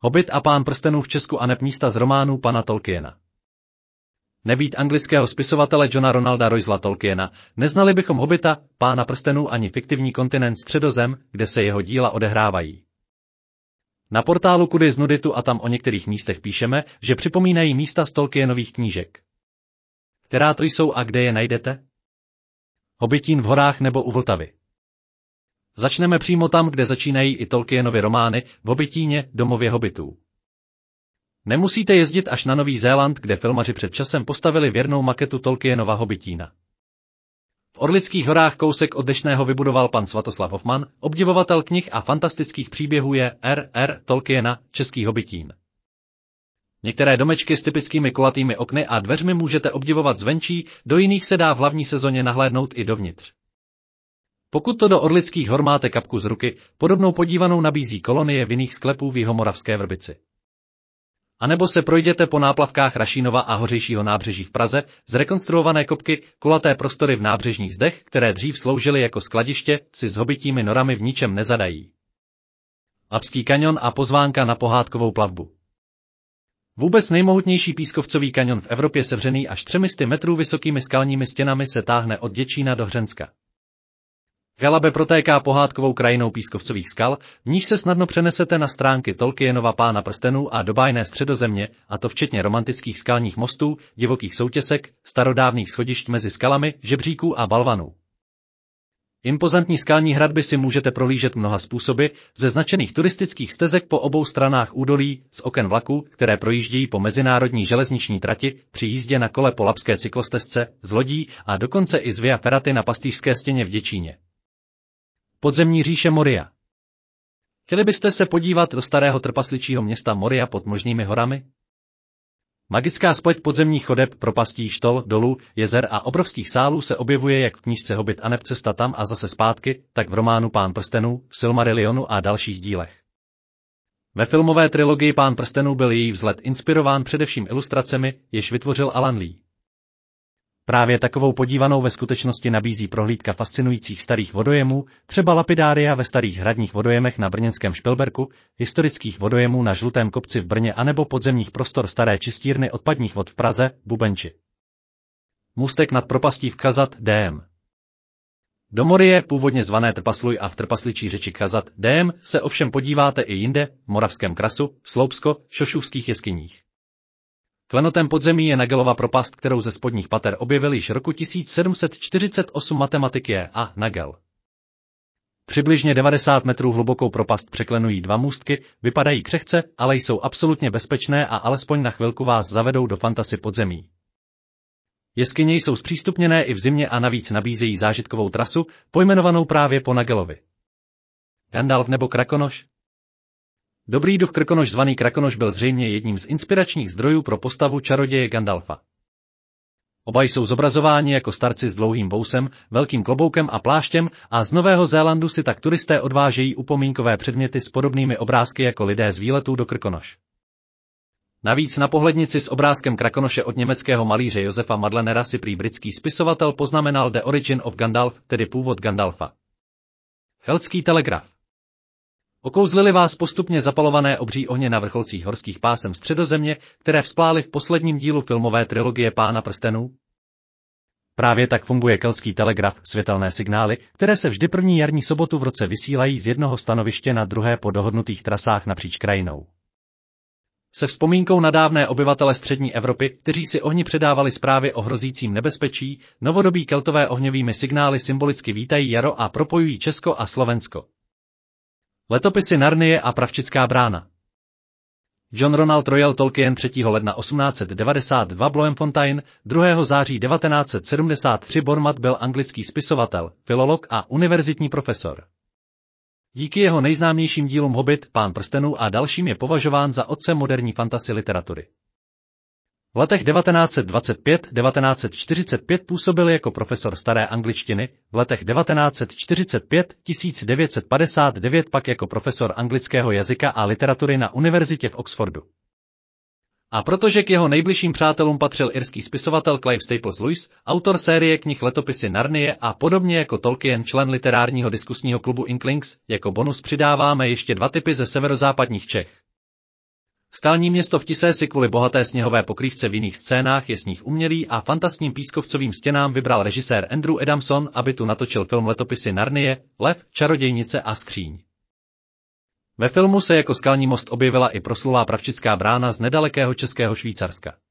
Hobbit a Pán prstenů v Česku aneb místa z románů pana Tolkiena. Nebýt anglického spisovatele Johna Ronalda Roycela Tolkiena, neznali bychom Hobbita, Pána prstenů ani fiktivní kontinent Středozem, kde se jeho díla odehrávají. Na portálu Kudy z nuditu a tam o některých místech píšeme, že připomínají místa z Tolkienových knížek. Která to jsou a kde je najdete? Hobbitín v horách nebo u Vltavy. Začneme přímo tam, kde začínají i Tolkienovy romány, v Hobbitíně, domově hobbitů. Nemusíte jezdit až na Nový Zéland, kde filmaři před časem postavili věrnou maketu Tolkienova Hobbitína. V Orlických horách kousek od Deštného vybudoval pan Svatoslav Hofman, obdivovatel knih a fantastických příběhů je R.R. Tolkiena, český Hobbitín. Některé domečky s typickými kulatými okny a dveřmi můžete obdivovat zvenčí, do jiných se dá v hlavní sezóně nahlédnout i dovnitř. Pokud to do Orlických hor máte kapku z ruky, podobnou podívanou nabízí kolonie vinných sklepů v Jihomoravské Vrbici. A nebo se projděte po náplavkách Rašínova a Hořejšího nábřeží v Praze, zrekonstruované kopky, kulaté prostory v nábřežních zdech, které dřív sloužily jako skladiště, si s hobbitími norami v ničem nezadají. Labský kaňon a pozvánka na pohádkovou plavbu. Vůbec nejmohutnější pískovcový kaňon v Evropě sevřený až 300 metrů vysokými skalními stěnami se táhne od Děčína do Hřenska. Galabe protéká pohádkovou krajinou pískovcových skal, v níž se snadno přenesete na stránky Tolkienova Pána prstenů a do bájné Středozemě, a to včetně romantických skalních mostů, divokých soutěsek, starodávných schodišť mezi skalami, žebříků a balvanů. Impozantní skalní hradby si můžete prolížet mnoha způsoby, ze značených turistických stezek po obou stranách údolí, z oken vlaků, které projíždějí po mezinárodní železniční trati, při jízdě na kole po labské cyklostezce, z lodí a dokonce i z Via Ferraty na Pastýřské stěně v Děčíně. Podzemní říše Moria. Chtěli byste se podívat do starého trpasličího města Moria pod Možnými horami? Magická spleť podzemních chodeb, propastí, štol, dolů, jezer a obrovských sálů se objevuje jak v knížce Hobbit aneb Cesta tam a zase zpátky, tak v románu Pán prstenů, Silmarillionu a dalších dílech. Ve filmové trilogii Pán prstenů byl její vzhled inspirován především ilustracemi, jež vytvořil Alan Lee. Právě takovou podívanou ve skutečnosti nabízí prohlídka fascinujících starých vodojemů, třeba lapidária ve starých hradních vodojemech na brněnském Špilberku, historických vodojemů na Žlutém kopci v Brně anebo podzemních prostor staré čistírny odpadních vod v Praze, Bubenči. Můstek nad propastí v Chazat, DM. Do Morie, původně zvané Trpasluj a v trpasličí řeči Chazat, DM, se ovšem podíváte i jinde, v Moravském krasu, Sloupsko, Šošůvských jeskyních. Klenotem podzemí je Nagelova propast, kterou ze spodních pater objevil již roku 1748 matematik J.A. Nagel. Přibližně 90 metrů hlubokou propast překlenují dva můstky, vypadají křehce, ale jsou absolutně bezpečné a alespoň na chvilku vás zavedou do fantasy podzemí. Jeskyně jsou zpřístupněné i v zimě a navíc nabízejí zážitkovou trasu, pojmenovanou právě po Nagelovi. Gandalf nebo Krakonoš? Dobrý duch Krkonoš zvaný Krakonoš byl zřejmě jedním z inspiračních zdrojů pro postavu čaroděje Gandalfa. Oba jsou zobrazováni jako starci s dlouhým vousem, velkým kloboukem a pláštěm a z Nového Zélandu si tak turisté odvážejí upomínkové předměty s podobnými obrázky jako lidé z výletů do Krkonoš. Navíc na pohlednici s obrázkem Krakonoše od německého malíře Josefa Madlenera si prý britský spisovatel poznamenal The Origin of Gandalf, tedy původ Gandalfa. Cheldský telegraf. Okouzlili vás postupně zapalované obří ohně na vrcholcích horských pásem Středozemě, které vzplály v posledním dílu filmové trilogie Pána prstenů? Právě tak funguje keltský telegraf, světelné signály, které se vždy první jarní sobotu v roce vysílají z jednoho stanoviště na druhé po dohodnutých trasách napříč krajinou. Se vzpomínkou na dávné obyvatele střední Evropy, kteří si ohni předávali zprávy o hrozícím nebezpečí, novodobí Keltové ohňovými signály symbolicky vítají jaro a propojují Česko a Slovensko. Letopisy Narnie a Pravčická brána. John Ronald Royal Tolkien 3. ledna 1892 Bloemfontein, 2. září 1973 Bournemouth byl anglický spisovatel, filolog a univerzitní profesor. Díky jeho nejznámějším dílům Hobbit, Pán prstenů a dalším je považován za otce moderní fantasy literatury. V letech 1925–1945 působil jako profesor staré angličtiny, v letech 1945–1959 pak jako profesor anglického jazyka a literatury na univerzitě v Oxfordu. A protože k jeho nejbližším přátelům patřil irský spisovatel Clive Staples Lewis, autor série knih Letopisy Narnie a podobně jako Tolkien člen literárního diskusního klubu Inklings, jako bonus přidáváme ještě 2 tipy ze severozápadních Čech. Skalní město v Tisé si kvůli bohaté sněhové pokrývce v jiných scénách je sníh umělý a fantastním pískovcovým stěnám vybral režisér Andrew Adamson, aby tu natočil film Letopisy Narnie, Lev, čarodějnice a skříň. Ve filmu se jako skalní most objevila i proslulá Pravčická brána z nedalekého českého Švýcarska.